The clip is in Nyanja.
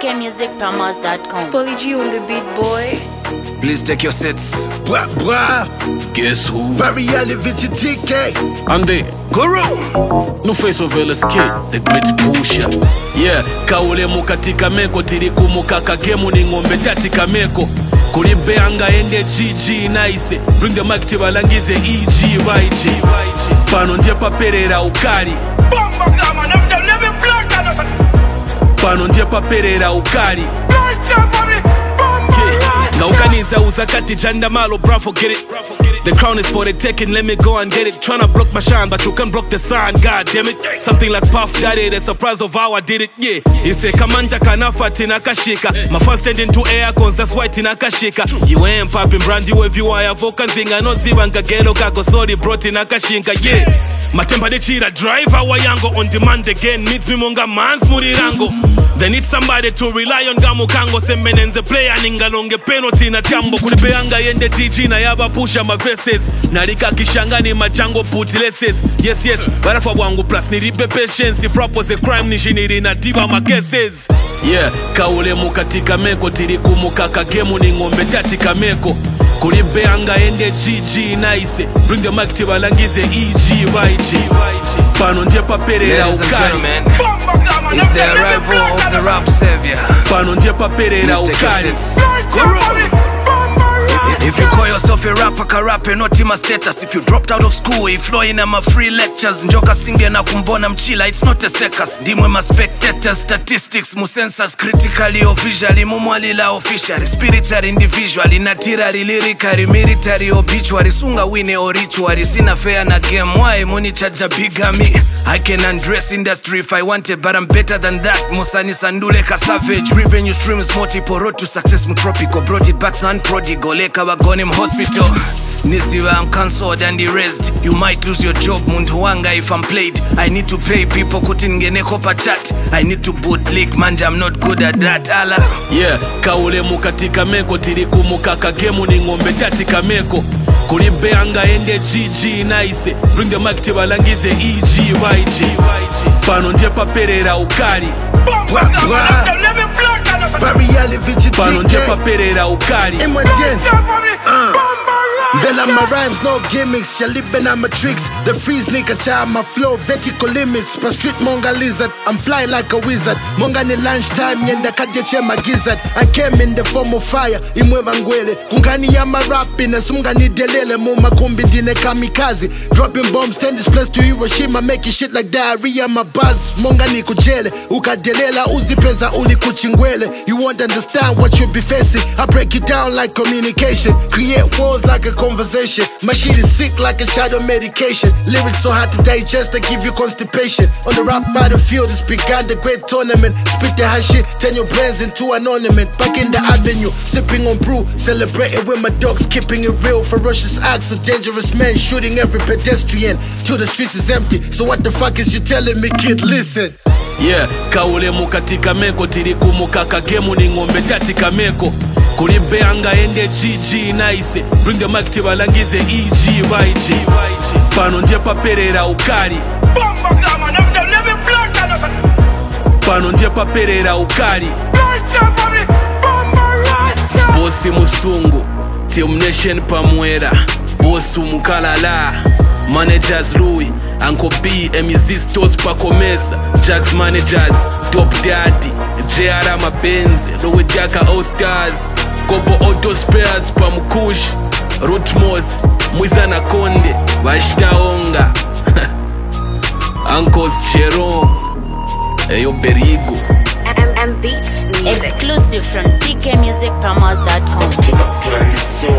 ckmusicpromos.com. Polly G on the beat, boy. Please take your sets. Blah, blah. Guess who? Very elevated TK. Ande Guru. No face of LSK, the great pusher. Yeah, kaule mukatika meko tiri kumukaka gemu ni ngombe tatika meko. Kulibeanga ende GG nice. Bring the mic tibalangize EG YG. Pano ndiye paperera ukali. Pano ndiye paperera ukali. Now Ganiza Uzakati Jandamalo, bro, forget it. The crown is for the taking, let me go and get it. Tryna block my shine, but you can block the sun, god damn it. Something like Puff Daddy, the surprise of how I did it, yeah. It's a Kamanta Kanafa Tinakashika. My fans stand into air cons, that's why Tinakashika. You ain't popping brandy with you, I have Vokanzing, I know Zivanka Gelo Kako, sorry, bro, Tinakashinka, yeah. Matemba de Chira drive, our yango on demand again. Needs me monga mans murirango. They need somebody to rely on Gamu Kango Sembenenze player ningalonge penalty na tambo. Kulipeanga yende GG na yaba pusha ma verses. Nalika kishangani machango putileses. Yes, yes, barafa wangu plus niripe patience. If rap was a crime nishiniri na tiba ma cases. Yeah, kaule mukatika meko tiri kumukaka gemu ni ngombe tatika meko. Kulibeanga ende GG nice. Bring the mic tibalangize EG YG. Pano ndiye paperera ukali. It's the arrival of the rap savior. Pano ndiye paperera ukali. If you call yourself a rapper, karape, not in my status. If you dropped out of school, if flowing in my free lectures, njoka singe na kumbona mchila, it's not a circus. Dimwe my spectators, statistics, musensors, critically or visually, mumwalila officially, spiritually, individually, naturally, lyrically, military, obituary, sunga wine or rituary, sina fair na game, why money charge a bigamy? I can undress industry if I wanted, but I'm better than that. Musani Sandule ka savage, revenue streams multiple, road to success, tropical, brought it back, son prodigal, leka wagon him hospital. Nisiwa, I'm cancelled and erased. You might lose your job, Munduwanga, if I'm played. I need to pay people, kutingene kopa chat. I need to bootlick, manja, I'm not good at that, ala. Yeah, kaule mukatika meko tiri kumukaka gemu ni ngombe tatika meko. Kulibeanga ende GG nice. Bring the mic tibalangize EG YG. Pano ndiye paperera ukali. Very elevated Pano ndiye TK. paperera ukali. Bella my rhymes, no gimmicks. You're living on my tricks. The freeze nigga child, my flow, vertical limits. Per street monga lizard, I'm fly like a wizard. Monga ni lunchtime, yenda kajeche my gizzard. I came in the form of fire, imweva ngwele. Kungani ya my rapping, and sunga ni delele. Muma kumbi dine kamikaze. Dropping bombs, turn this place to Hiroshima. Making shit like diarrhea, my buzz. Monga ni kujele. Ukadelela, uzipeza uli kuchingwele. You won't understand what you be facing. I break it down like communication. Create walls like a conversation. My shit is sick like a shadow medication. Lyrics so hard to digest, they give you constipation. On the rap battlefield, it's began the great tournament. Spit the high shit, turn your brains into an ornament. Back in the avenue, sipping on brew, celebrating with my dogs, keeping it real. Ferocious acts of dangerous men, shooting every pedestrian till the streets is empty. So what the fuck is you telling me, kid? Listen. Yeah, kaule mukatika meko tiri kumukaka gemu ni ngombe tatika meko. Kulibeanga ende GG nice. Bring the mic tibalangize EG YG. Pano ndiye paperera ukali. Pano ndiye paperera ukali. Bosi Musungu, Team Nation pamwera. Bosu Mukalala, Managers Louis, Uncle B, Emizistos Pakomesa, Jax Managers, Top Daddy, JR Mabenze, Louis Diaka All Stars, Kopo Auto Spares Pamukush, Rutmos, Mwizana Konde, Washtaonga, Uncles Cheron, Eyo Berigo. M Beats Music. Exclusive from ckmusicpromos.com.